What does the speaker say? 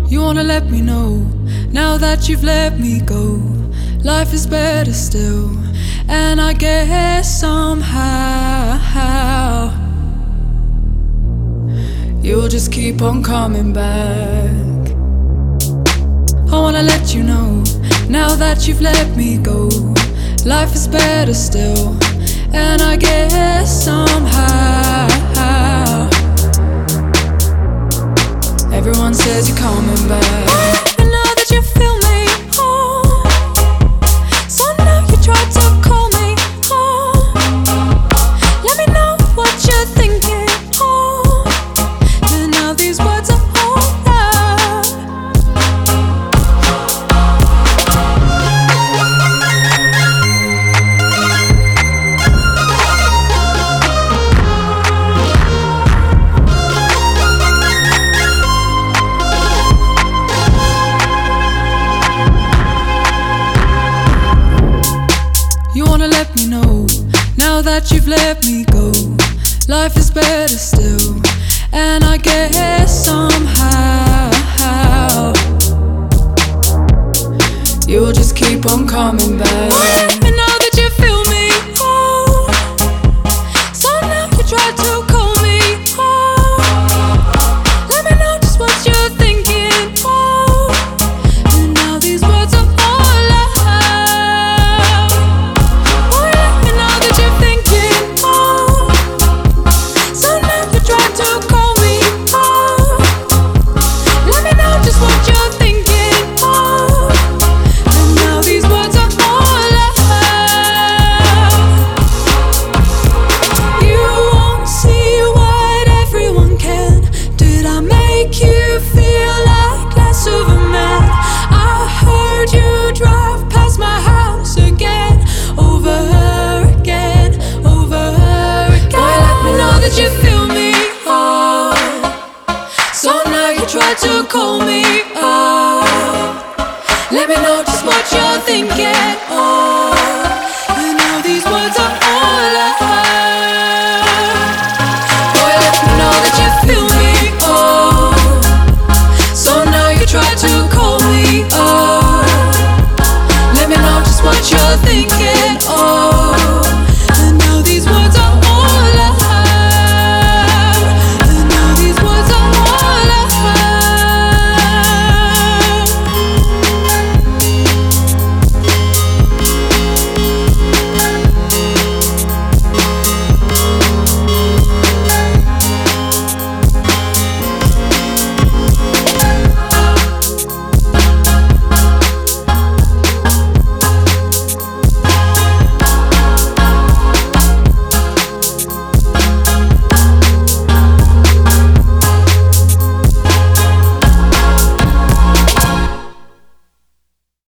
You wanna let me know, now that you've let me go, life is better still. And I guess somehow you'll just keep on coming back. I wanna let you know, now that you've let me go, life is better still. And I guess somehow everyone says you're coming back. And now that you feel me, oh, so now you try to call me, oh, let me know what you're thinking, oh, and now these words are all love. You wanna let me know, now that you've let me go, life is better still. And I guess somehow you'll just keep on coming back. And now that you feel me, oh, so now you try to call me, oh, let me know just what you're thinking, oh, and now these words are all love. You feel me, oh, so now you try to call me, oh, let me know just what you're thinking, oh.